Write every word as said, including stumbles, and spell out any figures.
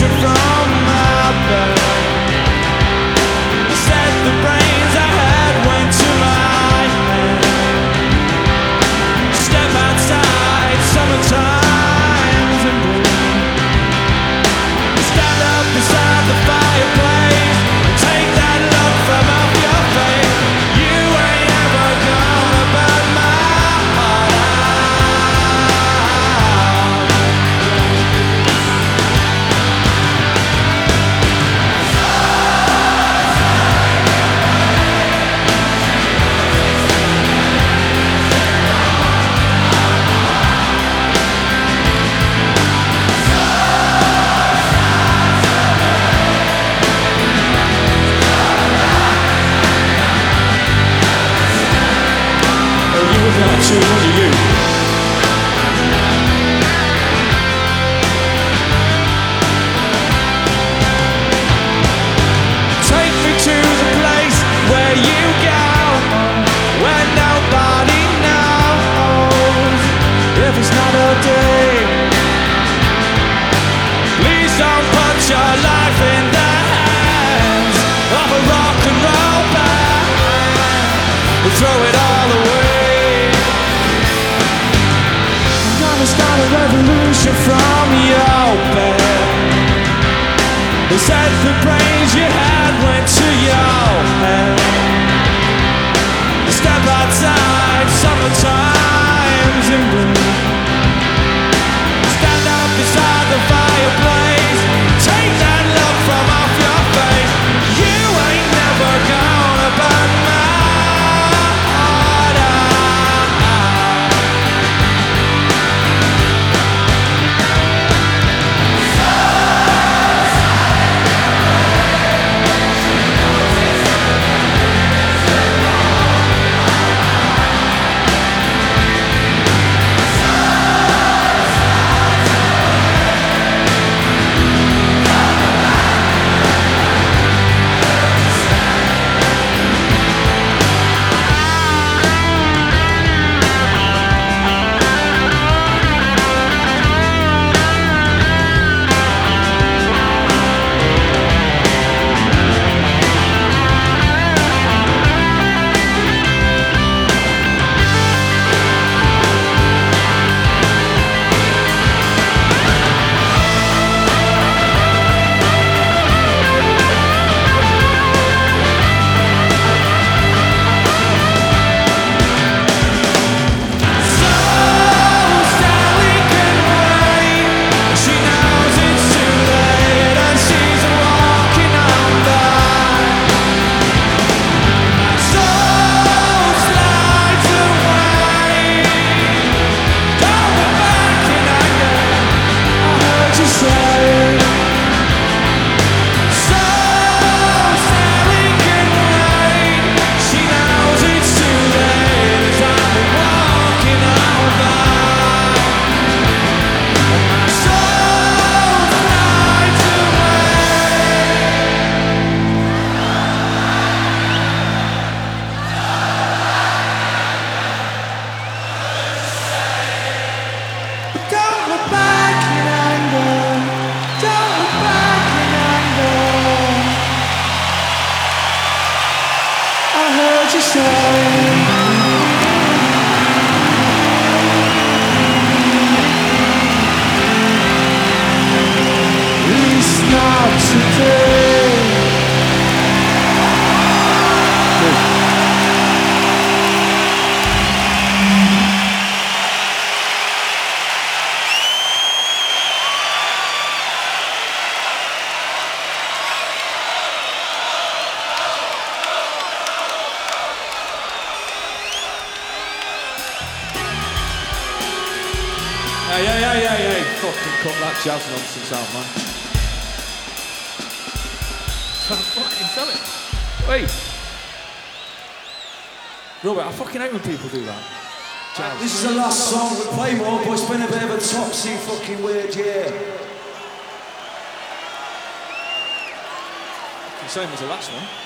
revolution from my bed. Said the brains I had went to my head. Step outside, summertime's in bloom. Stand up beside the fireplace and take that look from off your face. You ain't ever gonna burn my heart out. Not too much of you. Take me to the place where you go, where nobody knows if it's not a day. Please don't put your life in the hands of a rock and roll band. Throw it all away. Start a revolution from your bed. They said the brains you had went to your head. Step outside, summertime's in bloom. Stand up beside the fireplace, take that look from off your face. You ain't never gonna burn my heart out. Hey, hey, hey, hey, hey, fucking cut that jazz nonsense out, man. Can't fucking tell it. Wait. Robert, I fucking hate when people do that. Jazz. This is the last song. We'll play more, but it's been a bit of a topsy fucking weird year. The same as the last one.